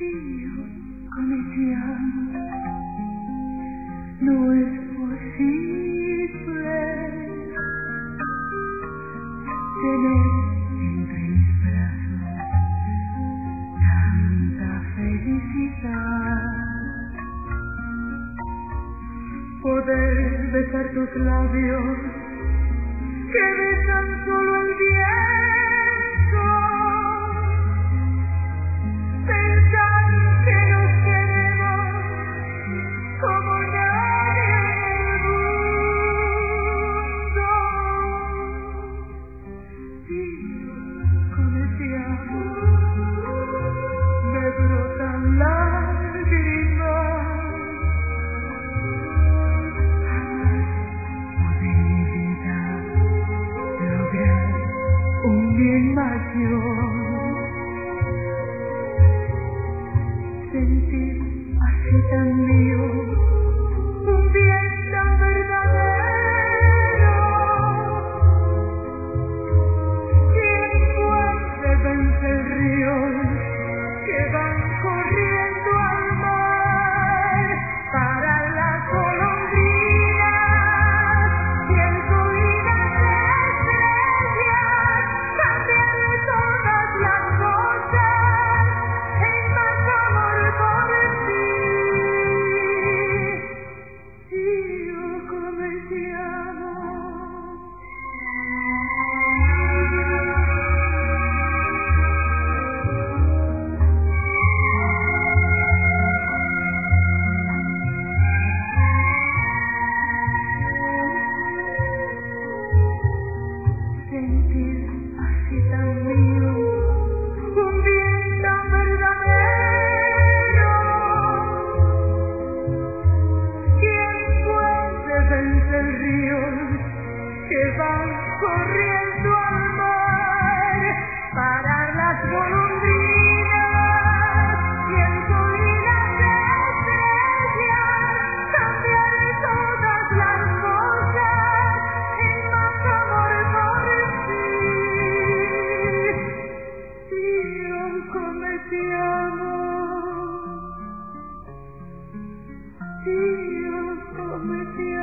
Dio, come ti amo, no es posible tener entre mis brazos tanta felicidad. Poder besar tus labios que besan solo el viento. Pensar que nos queremos como nadie en el mundo. Dio, come ti amo, me brotan lágrimas. Un bien mayor, sentir así tan mío, un bien tan verdadero. ¿Quién puede vencer ríos que van corriendo al mar para las golondrinas y el sol y las estrellas? Cambiarle todas las cosas en más amor por ti. Dio, come ti amo. Sentir así tan mío, un bien tan verdadero. ¿Quién puede vencer ríos que van corriendo al mar, parar las golondrinas y el sol y las estrellas, cambiar todas las cosas en más amor por ti? Dio, come ti amo. Dio, come ti amo.